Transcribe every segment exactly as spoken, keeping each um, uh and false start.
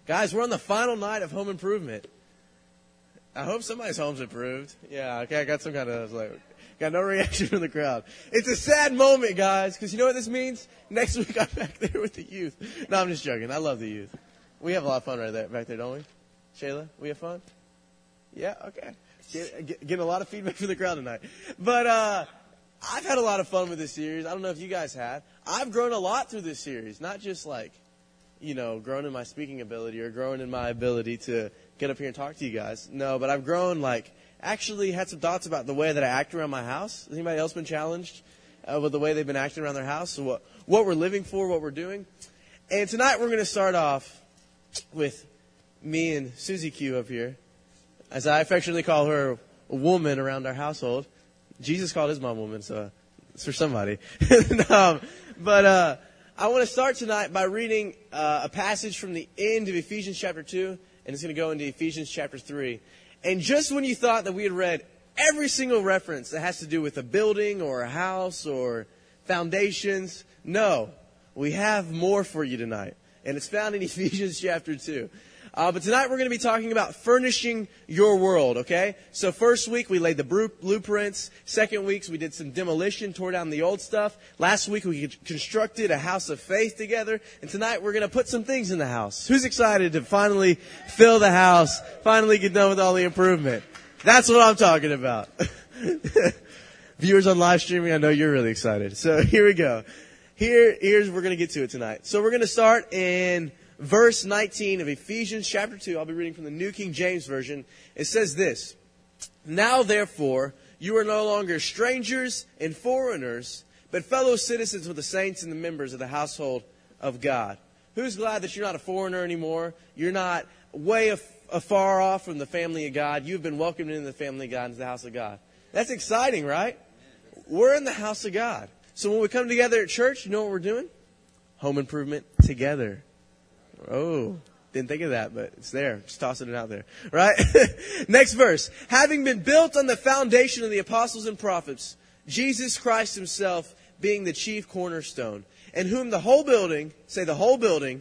Guys, we're on the final night of home improvement. I hope somebody's home's improved. Yeah, okay, I got some kind of, I was like, got no reaction from the crowd. It's a sad moment, guys, because you know what this means? Next week I'm back there with the youth. No, I'm just joking. I love the youth. We have a lot of fun right there, back there, don't we? Shayla, we have fun? Yeah, okay. Get, get, getting a lot of feedback from the crowd tonight. But uh, I've had a lot of fun with this series. I don't know if you guys have. I've grown a lot through this series, not just like, you know, growing in my speaking ability or growing in my ability to get up here and talk to you guys. No, but I've grown, like, actually had some thoughts about the way that I act around my house. Has anybody else been challenged uh, with the way they've been acting around their house? So what, what we're living for, what we're doing. And tonight we're going to start off with me and Susie Q up here, as I affectionately call her a woman around our household. Jesus called his mom woman, so it's for somebody. um, but uh, I want to start tonight by reading uh, a passage from the end of Ephesians chapter two, and it's going to go into Ephesians chapter three. And just when you thought that we had read every single reference that has to do with a building or a house or foundations, no, we have more for you tonight. And it's found in Ephesians chapter two. Uh, but tonight we're going to be talking about furnishing your world, okay? So first week we laid the blueprints. Second week we did some demolition, tore down the old stuff. Last week we constructed a house of faith together. And tonight we're going to put some things in the house. Who's excited to finally fill the house, finally get done with all the improvement? That's what I'm talking about. Viewers on live streaming, I know you're really excited. So here we go. Here, here's we're going to get to it tonight. So we're going to start in verse nineteen of Ephesians chapter two. I'll be reading from the New King James Version. It says this: "Now therefore you are no longer strangers and foreigners, but fellow citizens with the saints and the members of the household of God." Who's glad that you're not a foreigner anymore? You're not way af- afar off from the family of God. You've been welcomed into the family of God, into the house of God. That's exciting, right? We're in the house of God. So when we come together at church, you know what we're doing? Home improvement together. Oh, didn't think of that, but it's there. Just tossing it out there. Right? Next verse. "Having been built on the foundation of the apostles and prophets, Jesus Christ himself being the chief cornerstone, in whom the whole building," say the whole building,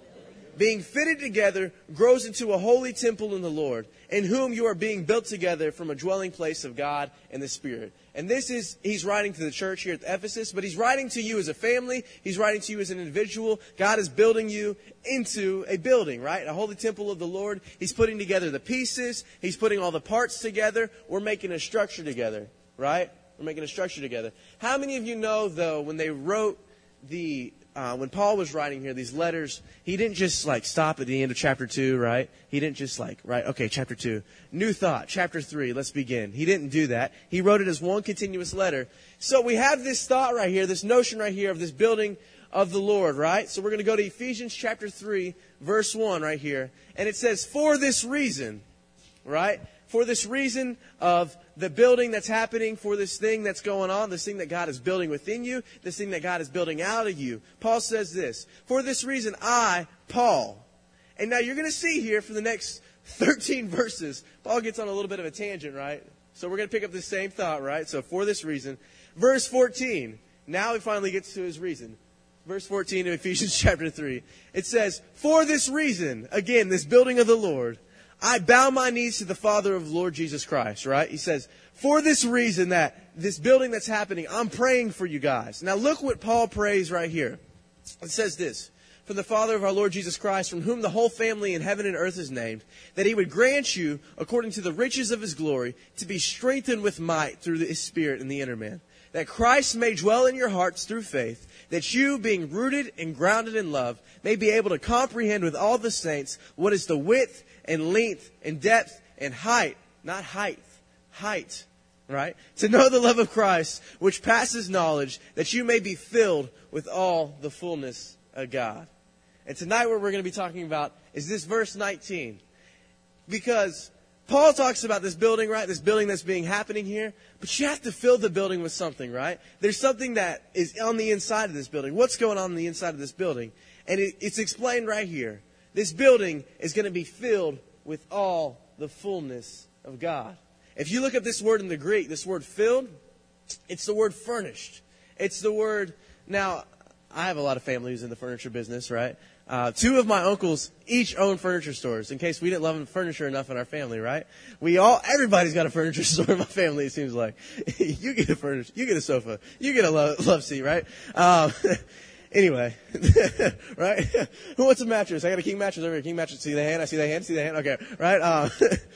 "being fitted together grows into a holy temple in the Lord, in whom you are being built together from a dwelling place of God and the Spirit." And this is, he's writing to the church here at Ephesus, but he's writing to you as a family. He's writing to you as an individual. God is building you into a building, right? A holy temple of the Lord. He's putting together the pieces. He's putting all the parts together. We're making a structure together, right? We're making a structure together. How many of you know, though, when they wrote the Uh, when Paul was writing here, these letters, he didn't just like stop at the end of chapter two, right? He didn't just like, right, okay, chapter two. New thought, chapter three, let's begin. He didn't do that. He wrote it as one continuous letter. So we have this thought right here, this notion right here of this building of the Lord, right? So we're going to go to Ephesians chapter three, verse one right here. And it says, "For this reason," right? For this reason of the building that's happening, for this thing that's going on, this thing that God is building within you, this thing that God is building out of you. Paul says this: "For this reason, I, Paul." And now you're going to see here for the next thirteen verses, Paul gets on a little bit of a tangent, right? So we're going to pick up the same thought, right? So for this reason. Verse fourteen. Now he finally gets to his reason. Verse fourteen of Ephesians chapter three. It says, "For this reason," again, this building of the Lord, "I bow my knees to the Father of the Lord Jesus Christ," right? He says, for this reason, that this building that's happening, I'm praying for you guys. Now look what Paul prays right here. It says this: "For the Father of our Lord Jesus Christ, from whom the whole family in heaven and earth is named, that he would grant you, according to the riches of his glory, to be strengthened with might through his Spirit in the inner man, that Christ may dwell in your hearts through faith, that you, being rooted and grounded in love, may be able to comprehend with all the saints what is the width and length and depth and height," not height, height, right? "To know the love of Christ, which passes knowledge, that you may be filled with all the fullness of God." And tonight what we're going to be talking about is this verse nineteen. Because Paul talks about this building, right? This building that's being happening here. But you have to fill the building with something, right? There's something that is on the inside of this building. What's going on on the inside of this building? And it, it's explained right here. This building is going to be filled with all the fullness of God. If you look up this word in the Greek, this word filled, it's the word furnished. It's the word, now, I have a lot of family who's in the furniture business, right? Uh, two of my uncles each own furniture stores in case we didn't love furniture enough in our family, right? We all, everybody's got a furniture store in my family, it seems like. You get a furniture, you get a sofa, you get a love, love seat, right? Um, anyway, right? Who wants a mattress? I got a king mattress over here. King mattress. See the hand? I see the hand. See the hand? Okay, right? Um,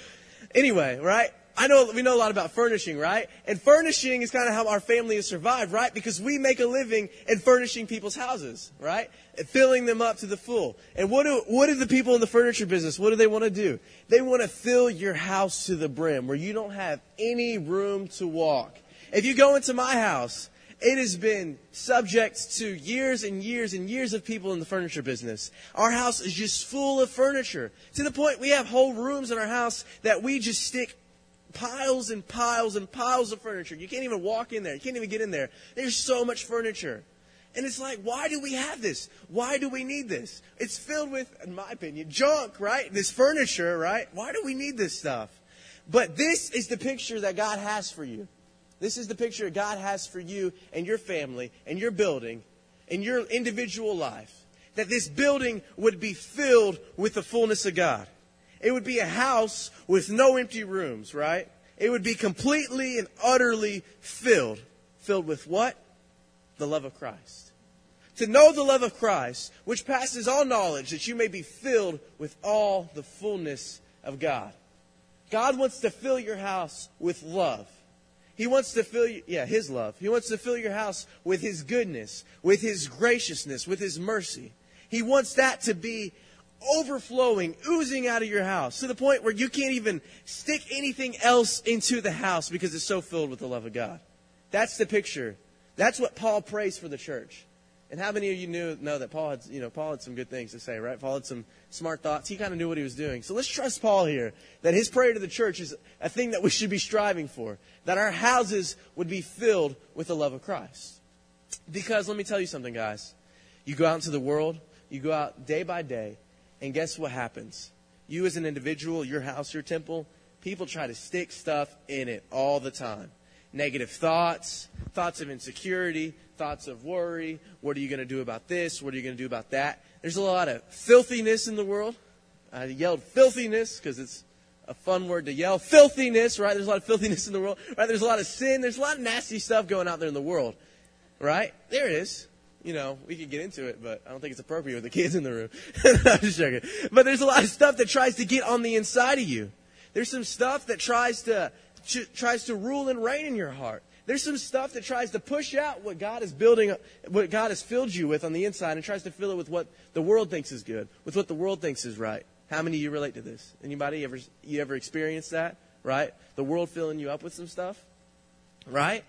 anyway, right? I know we know a lot about furnishing, right? And furnishing is kind of how our family has survived, right? Because we make a living in furnishing people's houses, right? And filling them up to the full. And what do what do the people in the furniture business, what do they want to do? They want to fill your house to the brim where you don't have any room to walk. If you go into my house, it has been subject to years and years and years of people in the furniture business. Our house is just full of furniture. To the point we have whole rooms in our house that we just stick piles and piles and piles of furniture. You can't even walk in there. You can't even get in there. There's so much furniture. And it's like, why do we have this? Why do we need this? It's filled with, in my opinion, junk, right? This furniture, right? Why do we need this stuff? But this is the picture that God has for you. This is the picture God has for you and your family and your building and your individual life. That this building would be filled with the fullness of God. It would be a house with no empty rooms, right? It would be completely and utterly filled. Filled with what? The love of Christ. To know the love of Christ, which passes all knowledge, that you may be filled with all the fullness of God. God wants to fill your house with love. He wants to fill you, yeah, His love. He wants to fill your house with His goodness, with His graciousness, with His mercy. He wants that to be overflowing, oozing out of your house to the point where you can't even stick anything else into the house because it's so filled with the love of God. That's the picture. That's what Paul prays for the church. And how many of you knew know that Paul had, you know, Paul had some good things to say, right? Paul had some smart thoughts. He kind of knew what he was doing. So let's trust Paul here that his prayer to the church is a thing that we should be striving for, that our houses would be filled with the love of Christ. Because let me tell you something, guys. You go out into the world, you go out day by day, and guess what happens? You as an individual, your house, your temple, people try to stick stuff in it all the time. Negative thoughts, thoughts of insecurity, thoughts of worry. What are you going to do about this? What are you going to do about that? There's a lot of filthiness in the world. I yelled filthiness because it's a fun word to yell. Filthiness, right? There's a lot of filthiness in the world. Right? There's a lot of sin. There's a lot of nasty stuff going out there in the world. Right? There it is. You know, we could get into it, but I don't think it's appropriate with the kids in the room. I'm just joking. But there's a lot of stuff that tries to get on the inside of you. There's some stuff that tries to ch- tries to rule and reign in your heart. There's some stuff that tries to push out what God is building, what God has filled you with on the inside, and tries to fill it with what the world thinks is good, with what the world thinks is right. How many of you relate to this? Anybody ever you ever experienced that? Right? The world filling you up with some stuff? Right?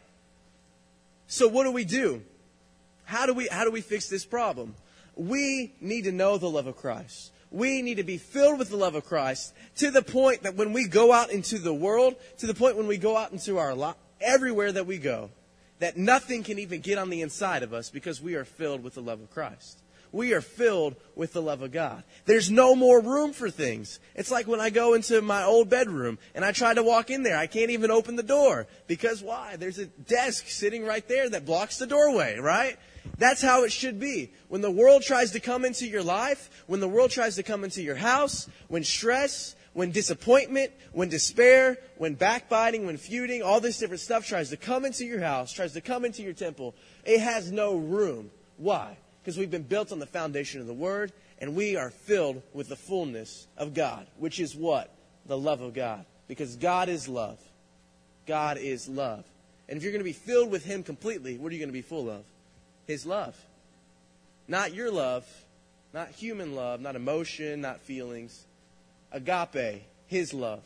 So what do we do? How do we how do we fix this problem? We need to know the love of Christ. We need to be filled with the love of Christ to the point that when we go out into the world, to the point when we go out into our life, everywhere that we go, that nothing can even get on the inside of us because we are filled with the love of Christ. We are filled with the love of God. There's no more room for things. It's like when I go into my old bedroom and I try to walk in there. I can't even open the door. Because why? There's a desk sitting right there that blocks the doorway, right? That's how it should be. When the world tries to come into your life, when the world tries to come into your house, when stress, when disappointment, when despair, when backbiting, when feuding, all this different stuff tries to come into your house, tries to come into your temple, it has no room. Why? Because we've been built on the foundation of the Word, and we are filled with the fullness of God, which is what? The love of God. Because God is love. God is love. And if you're going to be filled with Him completely, what are you going to be full of? His love. Not your love, not human love, not emotion, not feelings. Agape, His love.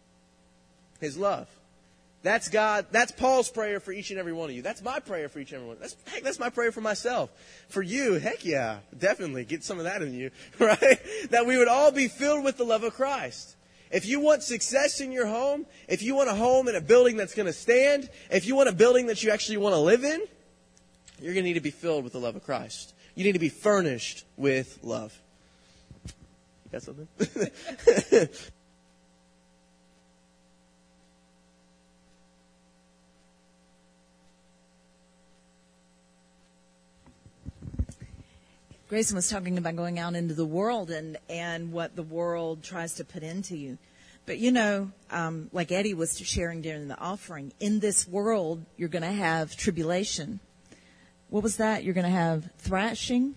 His love. That's God, that's Paul's prayer for each and every one of you. That's my prayer for each and every one. That's, heck, that's my prayer for myself. For you, heck yeah, definitely get some of that in you, right? That we would all be filled with the love of Christ. If you want success in your home, if you want a home in a building that's going to stand, if you want a building that you actually want to live in, you're going to need to be filled with the love of Christ. You need to be furnished with love. You got something? Grayson was talking about going out into the world and, and what the world tries to put into you. But, you know, um, like Eddie was sharing during the offering, in this world, you're going to have tribulation. What was that? You're going to have thrashing?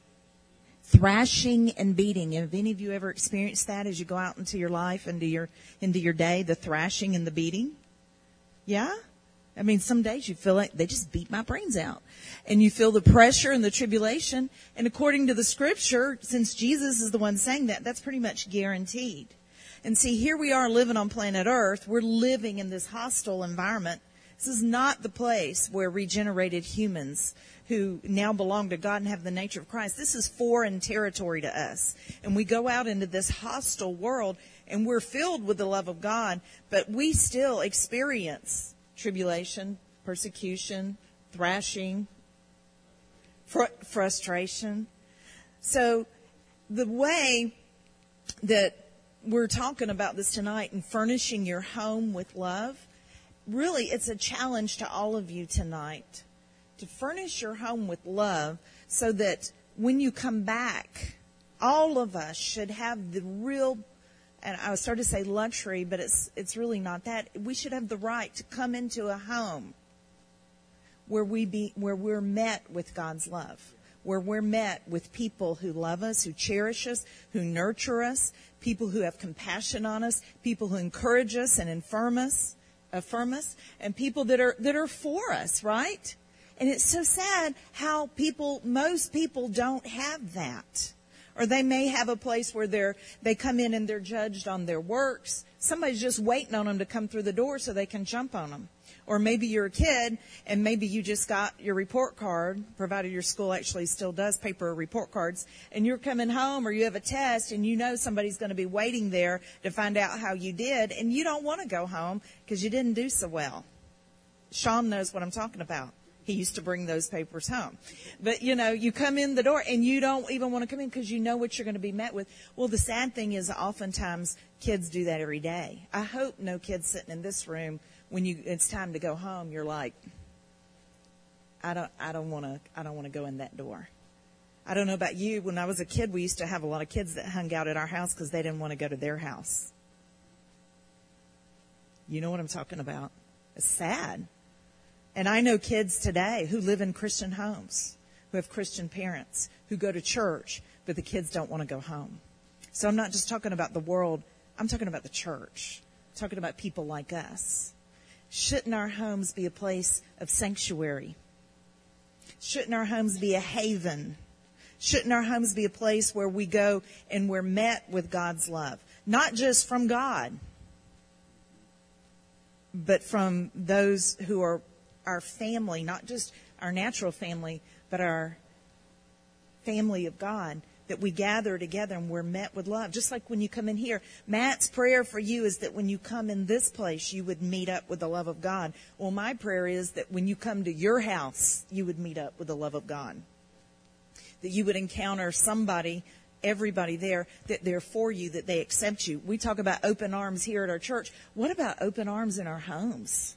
Thrashing and beating. Have any of you ever experienced that as you go out into your life, into your, into your day, the thrashing and the beating? Yeah? I mean, some days you feel like they just beat my brains out. And you feel the pressure and the tribulation. And according to the scripture, since Jesus is the one saying that, that's pretty much guaranteed. And see, here we are living on planet Earth. We're living in this hostile environment. This is not the place where regenerated humans who now belong to God and have the nature of Christ, this is foreign territory to us. And we go out into this hostile world, and we're filled with the love of God, but we still experience tribulation, persecution, thrashing, fr- frustration. So the way that we're talking about this tonight and furnishing your home with love, really it's a challenge to all of you tonight to furnish your home with love so that when you come back, all of us should have the real, and I was starting to say luxury, but it's it's really not that. We should have the right to come into a home where we be where we're met with God's love, where we're met with people who love us, who cherish us, who nurture us, people who have compassion on us, people who encourage us and affirm us, affirm us, and people that are that are for us, right? And it's so sad how people, most people don't have that. Or they may have a place where they're, they come in and they're judged on their works. Somebody's just waiting on them to come through the door so they can jump on them. Or maybe you're a kid and maybe you just got your report card, provided your school actually still does paper report cards, and you're coming home or you have a test and you know somebody's going to be waiting there to find out how you did, and you don't want to go home because you didn't do so well. Sean knows what I'm talking about. He used to bring those papers home. But, you know, you come in the door and you don't even want to come in because you know what you're going to be met with. Well, the sad thing is oftentimes kids do that every day. I hope no kids sitting in this room, when you it's time to go home, you're like, I don't I don't want to I don't want to go in that door. I don't know about you. When I was a kid, we used to have a lot of kids that hung out at our house because they didn't want to go to their house. You know what I'm talking about. It's sad. And I know kids today who live in Christian homes, who have Christian parents, who go to church, but the kids don't want to go home. So I'm not just talking about the world. I'm talking about the church. I'm talking about people like us. Shouldn't our homes be a place of sanctuary? Shouldn't our homes be a haven? Shouldn't our homes be a place where we go and we're met with God's love? Not just from God, but from those who are our family, not just our natural family, but our family of God, that we gather together and we're met with love. Just like when you come in here, Matt's prayer for you is that when you come in this place, you would meet up with the love of God. Well, my prayer is that when you come to your house, you would meet up with the love of God. That you would encounter somebody, everybody there, that they're for you, that they accept you. We talk about open arms here at our church. What about open arms in our homes?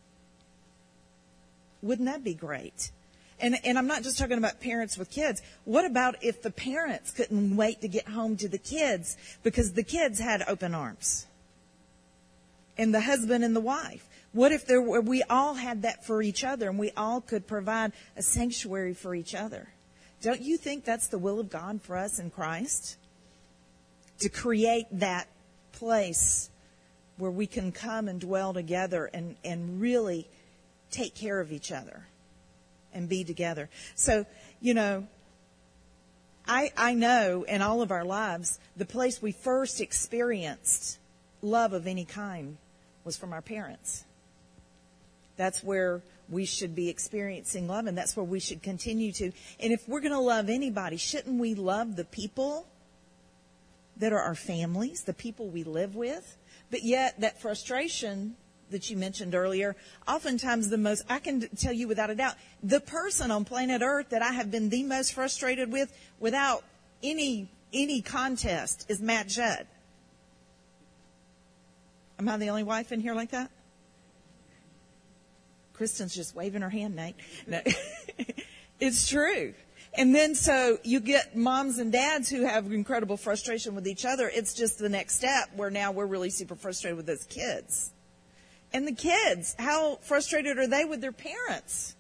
Wouldn't that be great? And and I'm not just talking about parents with kids. What about if the parents couldn't wait to get home to the kids because the kids had open arms? And the husband and the wife. What if there were, we all had that for each other and we all could provide a sanctuary for each other? Don't you think that's the will of God for us in Christ? To create that place where we can come and dwell together and, and really take care of each other and be together. So, you know, I I know in all of our lives, the place we first experienced love of any kind was from our parents. That's where we should be experiencing love, and that's where we should continue to. And if we're going to love anybody, shouldn't we love the people that are our families, the people we live with? But yet that frustration that you mentioned earlier, oftentimes the most, I can tell you without a doubt, the person on planet Earth that I have been the most frustrated with without any any contest is Matt Judd. Am I the only wife in here like that? Kristen's just waving her hand, Nate. No. It's true. And then so you get moms and dads who have incredible frustration with each other. It's just the next step where now we're really super frustrated with those kids. And the kids, how frustrated are they with their parents?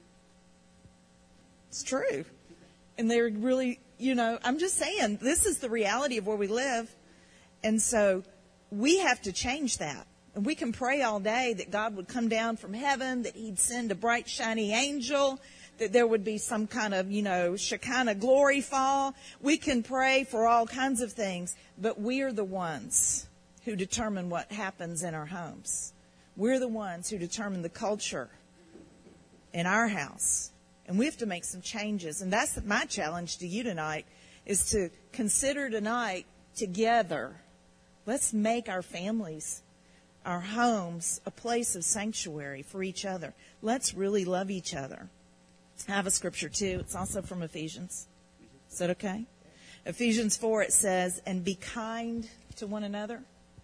It's true. And they're really, you know, I'm just saying, this is the reality of where we live. And so we have to change that. And we can pray all day that God would come down from heaven, that he'd send a bright, shiny angel, that there would be some kind of, you know, Shekinah glory fall. We can pray for all kinds of things, but we are the ones who determine what happens in our homes. We're the ones who determine the culture in our house. And we have to make some changes. And that's my challenge to you tonight, is to consider tonight together, let's make our families, our homes, a place of sanctuary for each other. Let's really love each other. I have a scripture too. It's also from Ephesians. Is that okay? Ephesians four, it says, and be kind to one another.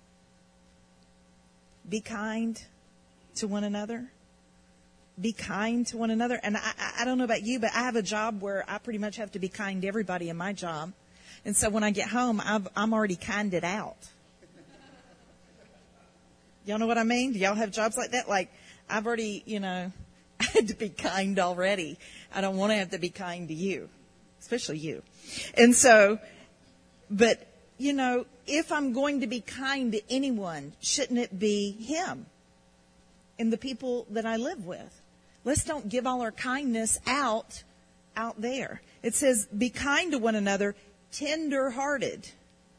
Be kind to one another. Be kind to one another. And I, I don't know about you, but I have a job where I pretty much have to be kind to everybody in my job. And so when I get home, I've, I'm already kinded out. Y'all know what I mean? Do y'all have jobs like that? Like, I've already, you know, I had to be kind already. I don't want to have to be kind to you, especially you. And so, but, you know, if I'm going to be kind to anyone, shouldn't it be him and the people that I live with? Let's don't give all our kindness out, out there. It says, be kind to one another, tender-hearted,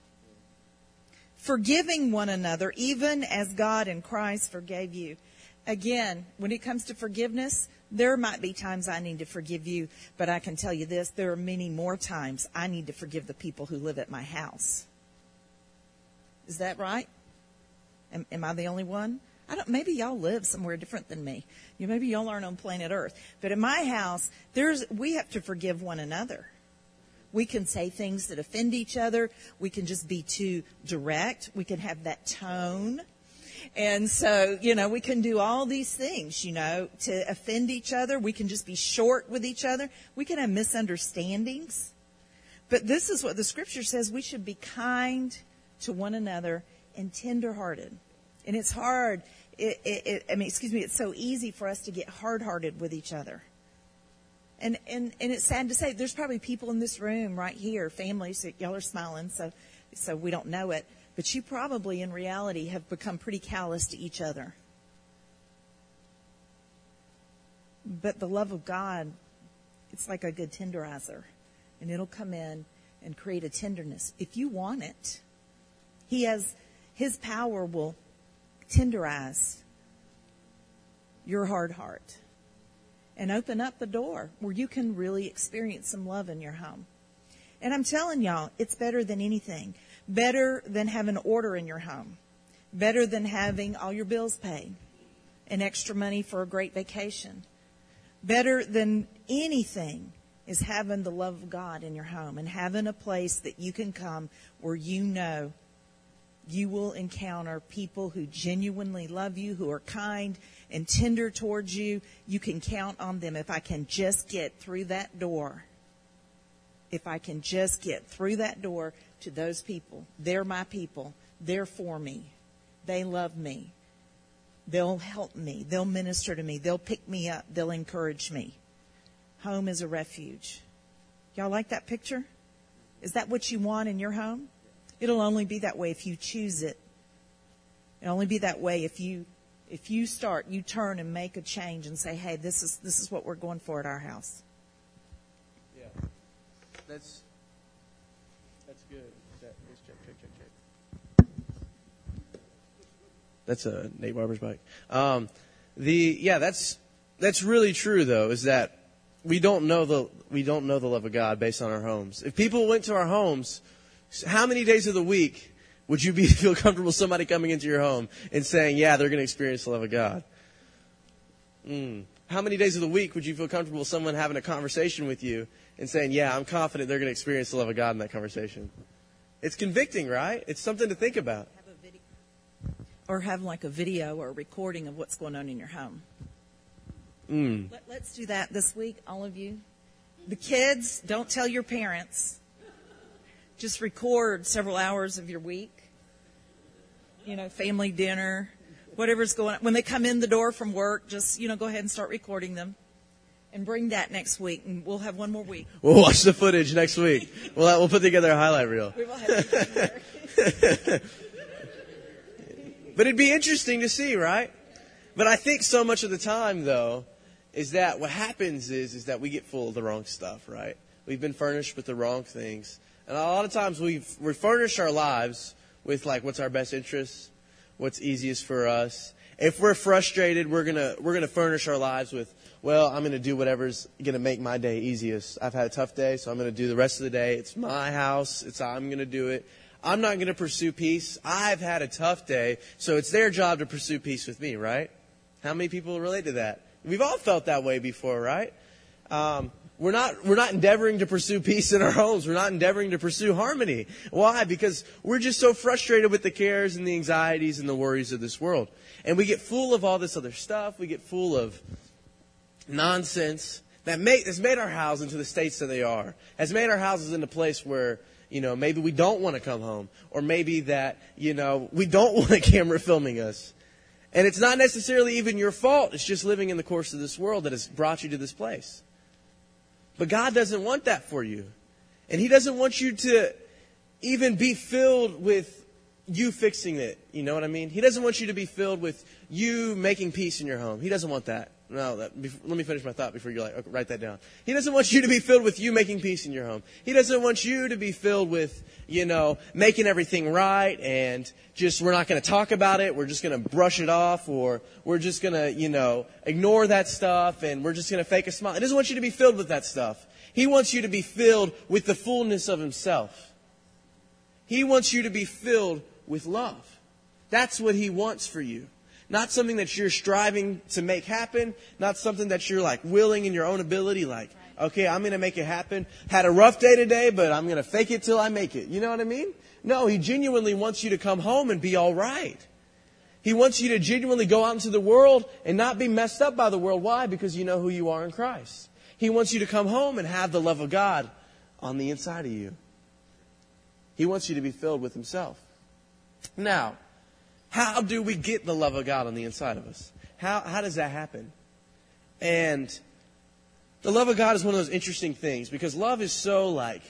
forgiving one another, even as God in Christ forgave you. Again, when it comes to forgiveness, there might be times I need to forgive you, but I can tell you this, there are many more times I need to forgive the people who live at my house. Is that right? Am, am I the only one? I don't. Maybe y'all live somewhere different than me. You maybe y'all aren't on planet Earth. But in my house, there's we have to forgive one another. We can say things that offend each other. We can just be too direct. We can have that tone. And so, you know, we can do all these things, you know, to offend each other. We can just be short with each other. We can have misunderstandings. But this is what the scripture says. We should be kind to one another and tenderhearted. And it's hard. It, it, it, I mean, excuse me, it's so easy for us to get hard-hearted with each other. And, and and it's sad to say, there's probably people in this room right here, families, that y'all are smiling, so so we don't know it. But you probably, in reality, have become pretty callous to each other. But the love of God, it's like a good tenderizer. And it'll come in and create a tenderness. If you want it, He has, His power will tenderize your hard heart and open up the door where you can really experience some love in your home. And I'm telling y'all, it's better than anything. Better than having order in your home. Better than having all your bills paid and extra money for a great vacation. Better than anything is having the love of God in your home and having a place that you can come where you know you will encounter people who genuinely love you, who are kind and tender towards you. You can count on them. If I can just get through that door, if I can just get through that door to those people, they're my people. They're for me. They love me. They'll help me. They'll minister to me. They'll pick me up. They'll encourage me. Home is a refuge. Y'all like that picture? Is that what you want in your home? It'll only be that way if you choose it. It'll only be that way if you if you start, you turn and make a change and say, hey, this is this is what we're going for at our house. Yeah. That's that's good. That, check, check, check, check. That's a Nate Barber's bike. Um, the yeah, that's that's really true though, is that we don't know the we don't know the love of God based on our homes. If people went to our homes, how many days of the week would you be feel comfortable somebody coming into your home and saying, yeah, they're going to experience the love of God? Mm. How many days of the week would you feel comfortable someone having a conversation with you and saying, yeah, I'm confident they're going to experience the love of God in that conversation? It's convicting, right? It's something to think about. Have a video. Or have like a video or a recording of what's going on in your home. Mm. Let, let's do that this week, all of you. the kids, don't tell your parents. Just record several hours of your week. You know, family dinner, whatever's going on. When they come in the door from work, just, you know, go ahead and start recording them. And bring that next week, and we'll have one more week. We'll watch the footage next week. We'll, we'll put together a highlight reel. We will have it. But it'd be interesting to see, right? But I think so much of the time, though, is that what happens is, is that we get full of the wrong stuff, right? We've been furnished with the wrong things. And a lot of times we've, we furnish our lives with, like, what's our best interest, what's easiest for us. If we're frustrated, we're gonna we're gonna furnish our lives with, well, I'm gonna do whatever's gonna make my day easiest. I've had a tough day, so I'm gonna do the rest of the day. It's my house. It's how I'm gonna do it. I'm not gonna pursue peace. I've had a tough day, so it's their job to pursue peace with me, right? How many people relate to that? We've all felt that way before, right? Um, We're not, we're not endeavoring to pursue peace in our homes. We're not endeavoring to pursue harmony. Why? Because we're just so frustrated with the cares and the anxieties and the worries of this world. And we get full of all this other stuff. We get full of nonsense that make, has made our house into the states that they are. Has made our houses into a place where, you know, maybe we don't want to come home. Or maybe that, you know, we don't want a camera filming us. And it's not necessarily even your fault. It's just living in the course of this world that has brought you to this place. But God doesn't want that for you. And He doesn't want you to even be filled with you fixing it. You know what I mean? He doesn't want you to be filled with you making peace in your home. He doesn't want that. No, that, before, let me finish my thought before you're like, okay, write that down. He doesn't want you to be filled with you making peace in your home. He doesn't want you to be filled with, you know, making everything right and just, we're not going to talk about it. We're just going to brush it off, or we're just going to, you know, ignore that stuff and we're just going to fake a smile. He doesn't want you to be filled with that stuff. He wants you to be filled with the fullness of Himself. He wants you to be filled with love. That's what He wants for you. Not something that you're striving to make happen. Not something that you're like willing in your own ability. Like, okay, I'm going to make it happen. Had a rough day today, but I'm going to fake it till I make it. You know what I mean? No, He genuinely wants you to come home and be all right. He wants you to genuinely go out into the world and not be messed up by the world. Why? Because you know who you are in Christ. He wants you to come home and have the love of God on the inside of you. He wants you to be filled with Himself. Now, how do we get the love of God on the inside of us? How how does that happen? And the love of God is one of those interesting things, because love is so like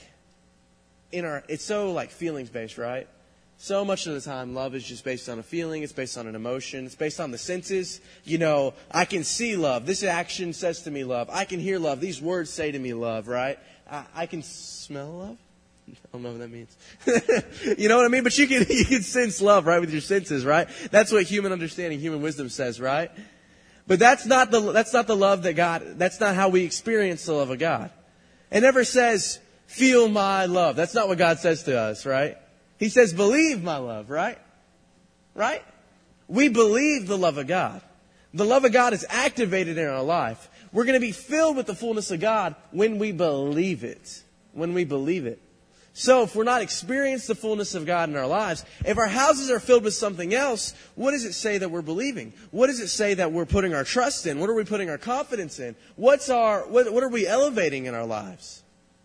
in our it's so like feelings based, right? So much of the time, love is just based on a feeling. It's based on an emotion. It's based on the senses. You know, I can see love. This action says to me love. I can hear love. These words say to me love, right? I, I can smell love. I don't know what that means. You know what I mean? But you can you can sense love, right, with your senses, right? That's what human understanding, human wisdom says, right? But that's not the that's not the love that God. That's not how we experience the love of God. It never says, "Feel my love." That's not what God says to us, right? He says, "Believe my love," right? Right? We believe the love of God. The love of God is activated in our life. We're going to be filled with the fullness of God when we believe it. When we believe it. So if we're not experiencing the fullness of God in our lives, if our houses are filled with something else, what does it say that we're believing? What does it say that we're putting our trust in? What are we putting our confidence in? What's our, what, what are we elevating in our lives?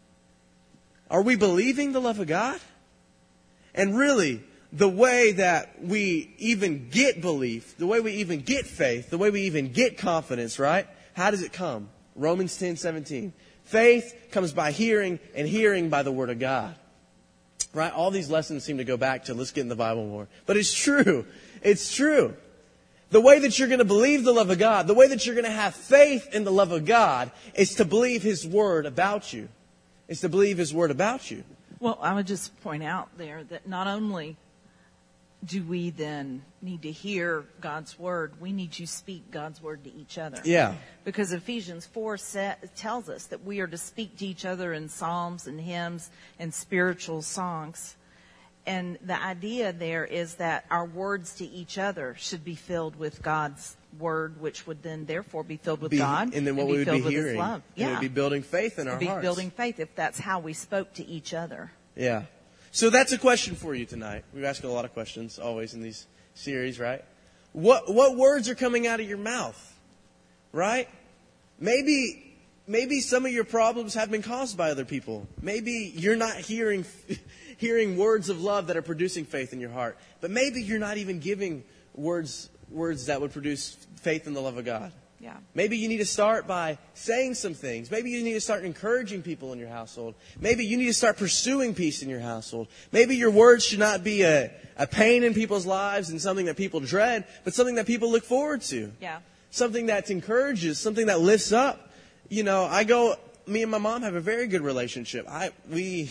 Are we believing the love of God? And really, the way that we even get belief, the way we even get faith, the way we even get confidence, right? How does it come? Romans ten seventeen. Faith comes by hearing, and hearing by the Word of God. Right? All these lessons seem to go back to let's get in the Bible more. But it's true. It's true. The way that you're going to believe the love of God, the way that you're going to have faith in the love of God, is to believe His Word about you. It's to believe His Word about you. Well, I would just point out there that not only do we then need to hear God's Word, we need to speak God's Word to each other. Yeah. Because Ephesians four set, tells us that we are to speak to each other in psalms and hymns and spiritual songs. And the idea there is that our words to each other should be filled with God's Word, which would then therefore be filled with be, God. And then what and we be would filled be with hearing. His love. Yeah. It would be building faith in our It'd be hearts. building faith if that's how we spoke to each other. Yeah. So that's a question for you tonight. We've asked a lot of questions always in these series, right? What what words are coming out of your mouth? Right? Maybe maybe some of your problems have been caused by other people. Maybe you're not hearing hearing words of love that are producing faith in your heart. But maybe you're not even giving words words that would produce faith in the love of God. Yeah. Maybe you need to start by saying some things. Maybe you need to start encouraging people in your household. Maybe you need to start pursuing peace in your household. Maybe your words should not be a, a pain in people's lives and something that people dread, but something that people look forward to. Yeah. Something that encourages, something that lifts up. You know, I go, me and my mom have a very good relationship. I, we,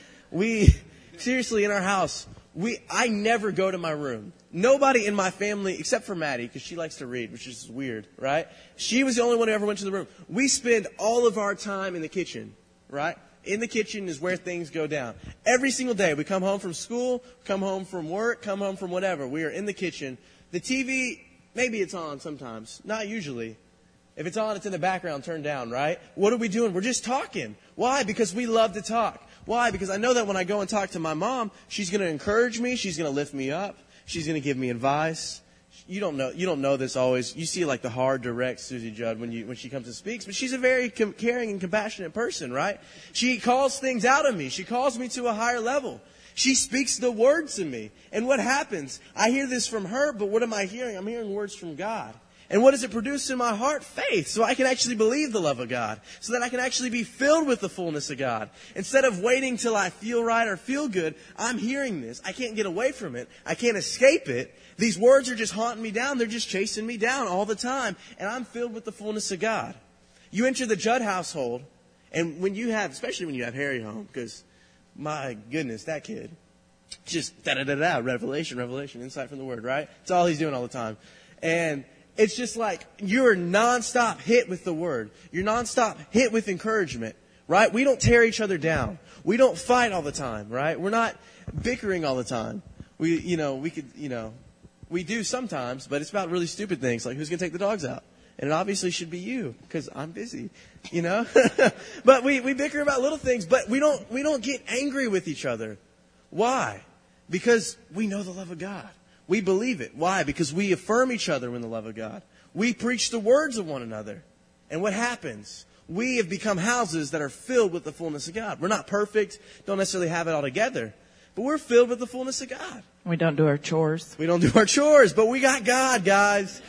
we, seriously, in our house, we, I never go to my room. Nobody in my family, except for Maddie, because she likes to read, which is weird, right? She was the only one who ever went to the room. We spend all of our time in the kitchen, right? In the kitchen is where things go down. Every single day, we come home from school, come home from work, come home from whatever. We are in the kitchen. The T V, maybe it's on sometimes, not usually. If it's on, it's in the background, turned down, right? What are we doing? We're just talking. Why? Because we love to talk. Why? Because I know that when I go and talk to my mom, she's going to encourage me. She's going to lift me up. She's going to give me advice. You don't know. You don't know this always. You see like the hard, direct Susie Judd when you when she comes and speaks, but she's a very com- caring and compassionate person, right? She calls things out of me. She calls me to a higher level. She speaks the word to me. And what happens? I hear this from her, but what am I hearing? I'm hearing words from God. And what does it produce in my heart? Faith. So I can actually believe the love of God. So that I can actually be filled with the fullness of God. Instead of waiting till I feel right or feel good, I'm hearing this. I can't get away from it. I can't escape it. These words are just haunting me down. They're just chasing me down all the time. And I'm filled with the fullness of God. You enter the Judd household, and when you have, especially when you have Harry home, because my goodness, that kid, just da-da-da-da, revelation, revelation, insight from the word, right? It's all he's doing all the time. And it's just like you're nonstop hit with the word. You're nonstop hit with encouragement, right? We don't tear each other down. We don't fight all the time, right? We're not bickering all the time. We, you know, we could, you know, we do sometimes, but it's about really stupid things like who's going to take the dogs out. And it obviously should be you because I'm busy, you know. But we, we bicker about little things, but we don't we don't get angry with each other. Why? Because we know the love of God. We believe it. Why? Because we affirm each other in the love of God. We preach the words of one another. And what happens? We have become houses that are filled with the fullness of God. We're not perfect, don't necessarily have it all together, but we're filled with the fullness of God. We don't do our chores. We don't do our chores, but we got God, guys.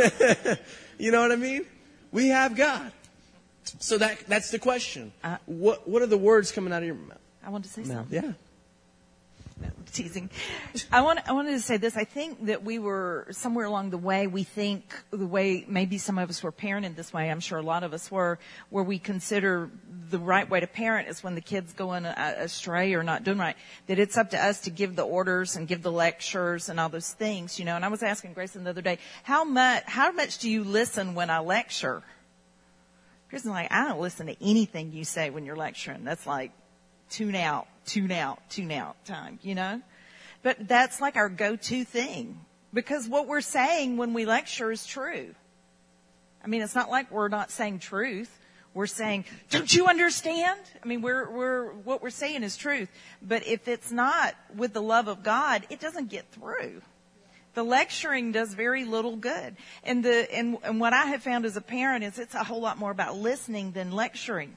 You know what I mean? We have God. So that that's the question. Uh, what what are the words coming out of your mouth? I want to say mouth. something. Yeah. No, teasing. I want I wanted to say this. I think that we were somewhere along the way. We think the way maybe some of us were parented this way. I'm sure a lot of us were, where we consider the right way to parent is when the kids going astray or not doing right. That it's up to us to give the orders and give the lectures and all those things, you know. And I was asking Grayson the other day, how much how much do you listen when I lecture? Grayson's like, I don't listen to anything you say when you're lecturing. That's like tune out, tune out, tune out time, you know? But that's like our go-to thing because what we're saying when we lecture is true. I mean, it's not like we're not saying truth. We're saying, don't you understand? I mean, we're, we're, what we're saying is truth. But if it's not with the love of God, it doesn't get through. The lecturing does very little good. And the, and, and what I have found as a parent is it's a whole lot more about listening than lecturing.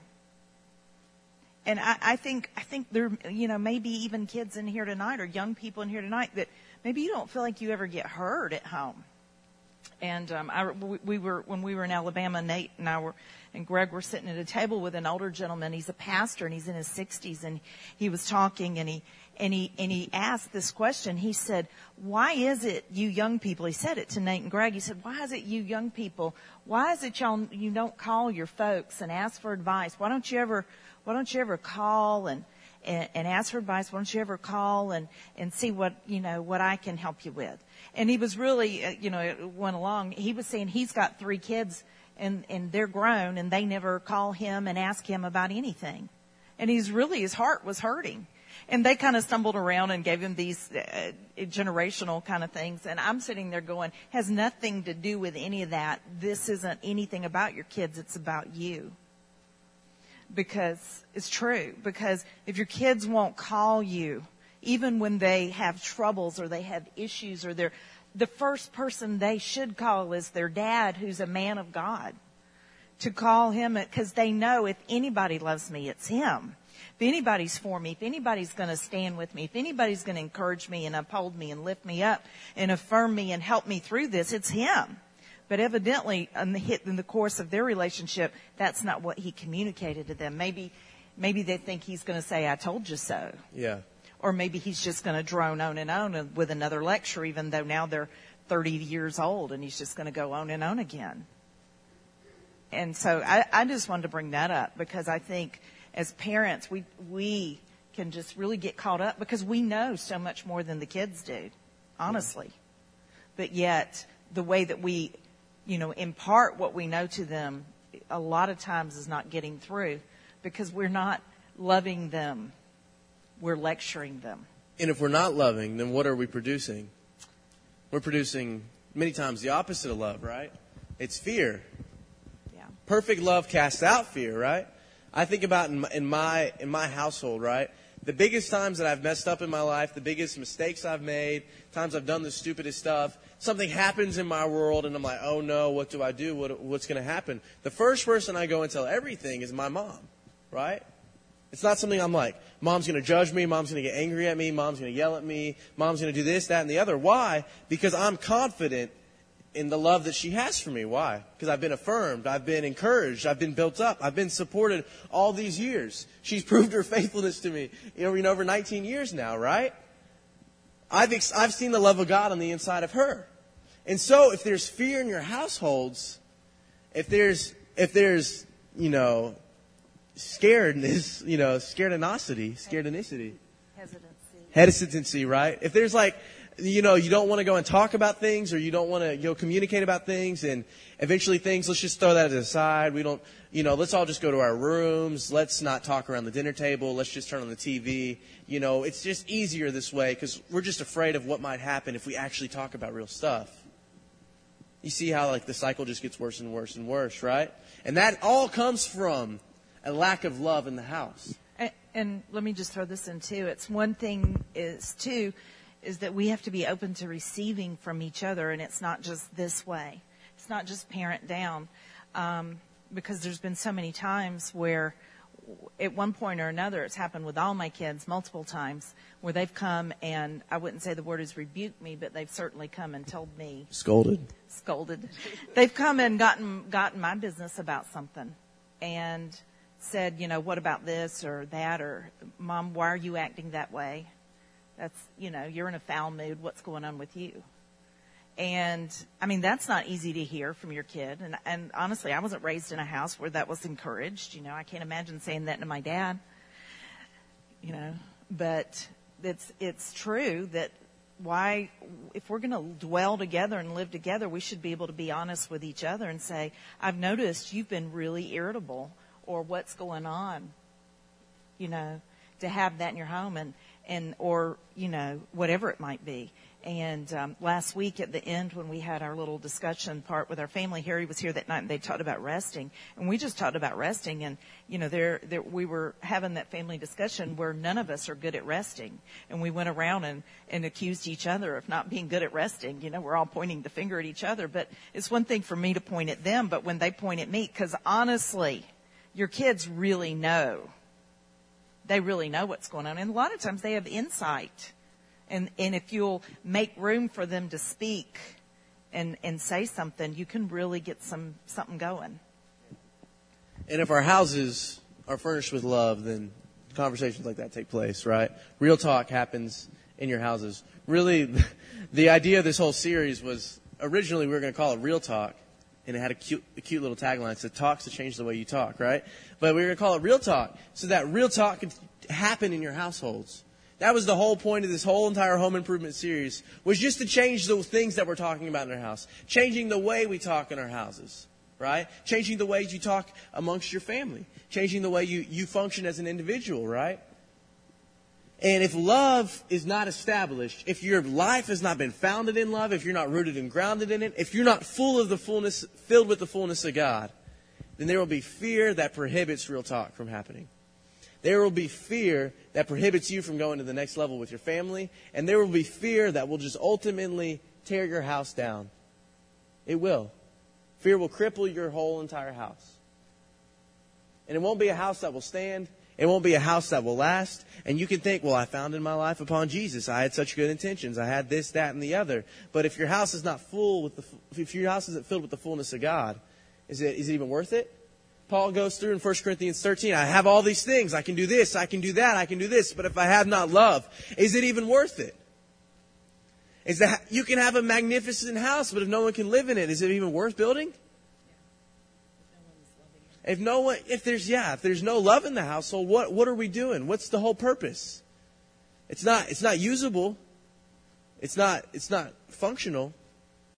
And I, I think, I think there, you know, maybe even kids in here tonight or young people in here tonight that maybe you don't feel like you ever get heard at home. And, um, I, we were, when we were in Alabama, Nate and I were, and Greg were sitting at a table with an older gentleman. He's a pastor and he's in his sixties and he was talking and he, and he, and he asked this question. He said, why is it you young people, he said it to Nate and Greg, he said, why is it you young people, why is it y'all, you don't call your folks and ask for advice? Why don't you ever, Why don't you ever call and, and, and ask for advice? Why don't you ever call and, and see what, you know, what I can help you with? And he was really, uh, you know, it went along. He was saying he's got three kids and, and they're grown and they never call him and ask him about anything. And he's really, his heart was hurting. And they kind of stumbled around and gave him these uh, generational kind of things. And I'm sitting there going, has nothing to do with any of that. This isn't anything about your kids. It's about you. Because it's true. Because if your kids won't call you, even when they have troubles or they have issues or they're, the first person they should call is their dad, who's a man of God, to call him, because they know if anybody loves me, it's him. If anybody's for me, if anybody's going to stand with me, if anybody's going to encourage me and uphold me and lift me up and affirm me and help me through this, it's him. But evidently, in the, in the course of their relationship, that's not what he communicated to them. Maybe, maybe they think he's going to say, "I told you so." Yeah. Or maybe he's just going to drone on and on with another lecture, even though now they're thirty years old, and he's just going to go on and on again. And so I, I just wanted to bring that up, because I think as parents, we we can just really get caught up because we know so much more than the kids do, honestly. But yet, the way that we, you know, impart what we know to them a lot of times is not getting through, because we're not loving them. We're lecturing them. And if we're not loving, then what are we producing? We're producing many times the opposite of love, right? It's fear. Yeah. Perfect love casts out fear, right? I think about in my, in my in my household, right? The biggest times that I've messed up in my life, the biggest mistakes I've made, times I've done the stupidest stuff, something happens in my world and I'm like, oh no, what do I do? What, what's going to happen? The first person I go and tell everything is my mom, right? It's not something I'm like, Mom's going to judge me, Mom's going to get angry at me, Mom's going to yell at me, Mom's going to do this, that, and the other. Why? Because I'm confident in the love that she has for me. Why? Because I've been affirmed, I've been encouraged, I've been built up, I've been supported all these years. She's proved her faithfulness to me in over nineteen years now, right? I've ex- I've seen the love of God on the inside of her. And so if there's fear in your households, if there's, if there's, you know, scaredness, you know, scaredonicity, scaredonicity. Hesitancy. Hesitancy, right? If there's like, you know, you don't want to go and talk about things, or you don't want to, you know, communicate about things, and eventually things, let's just throw that aside. We don't, you know, let's all just go to our rooms. Let's not talk around the dinner table. Let's just turn on the T V. You know, it's just easier this way because we're just afraid of what might happen if we actually talk about real stuff. You see how, like, the cycle just gets worse and worse and worse, right? And that all comes from a lack of love in the house. And, and let me just throw this in too. It's one thing is too, is that we have to be open to receiving from each other, and it's not just this way. It's not just parent down, um, because there's been so many times where, at one point or another, it's happened with all my kids multiple times, where they've come and I wouldn't say the word is rebuked me, but they've certainly come and told me. Scolded. Scolded. They've come and gotten gotten my business about something, and said, you know, what about this or that, or Mom, why are you acting that way? That's, you know, you're in a foul mood. What's going on with you? And I mean, that's not easy to hear from your kid. And, and honestly, I wasn't raised in a house where that was encouraged. You know, I can't imagine saying that to my dad, you know, but it's, it's true that why, if we're going to dwell together and live together, we should be able to be honest with each other and say, I've noticed you've been really irritable, or what's going on, you know, to have that in your home, and, and or, you know, whatever it might be. And um, last week at the end, when we had our little discussion part with our family, Harry was here that night, and they talked about resting. And we just talked about resting. And, you know, there, there, we were having that family discussion where none of us are good at resting. And we went around and, and accused each other of not being good at resting. You know, we're all pointing the finger at each other. But it's one thing for me to point at them, but when they point at me, because honestly, your kids really know. They really know what's going on. And a lot of times they have insight. And and if you'll make room for them to speak and, and say something, you can really get some something going. And if our houses are furnished with love, then conversations like that take place, right? Real talk happens in your houses. Really, the idea of this whole series was, originally we were going to call it Real Talk, and it had a cute, a cute little tagline. It said, talks to change the way you talk, right? But we were going to call it Real Talk, so that real talk could happen in your households. That was the whole point of this whole entire home improvement series, was just to change the things that we're talking about in our house. Changing the way we talk in our houses, right? Changing the ways you talk amongst your family. Changing the way you, you function as an individual, right? And if love is not established, if your life has not been founded in love, if you're not rooted and grounded in it, if you're not full of the fullness, filled with the fullness of God, then there will be fear that prohibits real talk from happening. There will be fear that prohibits you from going to the next level with your family. And there will be fear that will just ultimately tear your house down. It will. Fear will cripple your whole entire house. And it won't be a house that will stand. It won't be a house that will last. And you can think, well, I founded my life upon Jesus. I had such good intentions. I had this, that, and the other. But if your house is not full with the, if your house isn't filled with the fullness of God, is it, is it even worth it? Paul goes through in First Corinthians thirteen, I have all these things. I can do this, I can do that, I can do this. But if I have not love, is it even worth it? Is that you can have a magnificent house, but if no one can live in it, is it even worth building? If no one, if there's, yeah, if there's no love in the household, what, what are we doing? What's the whole purpose? It's not, it's not usable. It's not, it's not functional.